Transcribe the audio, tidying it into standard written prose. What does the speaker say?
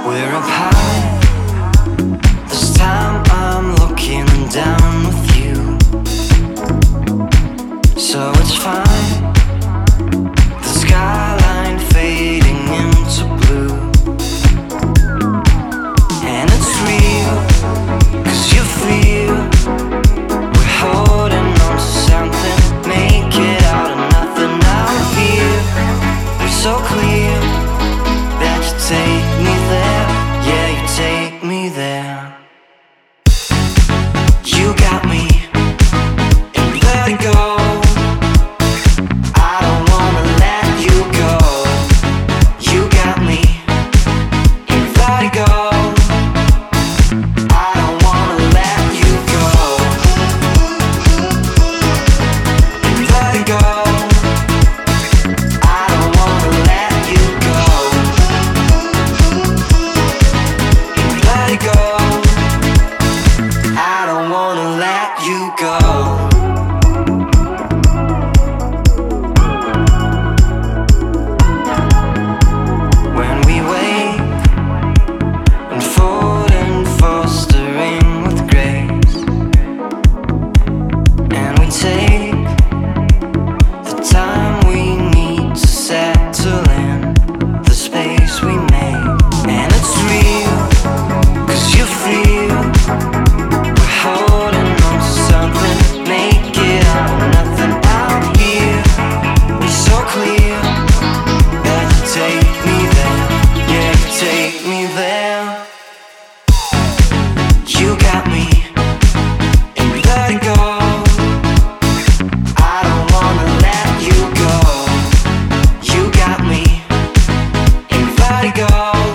We're up high. This time I'm looking down with you, so it's fine. The skyline fading into blue, and it's real, 'cause you feel we're holding on to something. Make it out of nothing out here. It's so clear that you take me there. Yeah, you take me there. You got me in vertigo. I don't wanna let you go. You got me in vertigo. I don't wanna let you go. In vertigo. I don't wanna let you go. In vertigo. I don't wanna let you go. When we wake, unfolding, fostering with grace, and we take the time we need to settle in the space we made. And it's real, 'cause you feel we're holding on to something. Make it out of nothing out here. It's so clear that you take me there. Yeah, you take me there. You got me in vertigo. I don't wanna let you go. You got me in vertigo.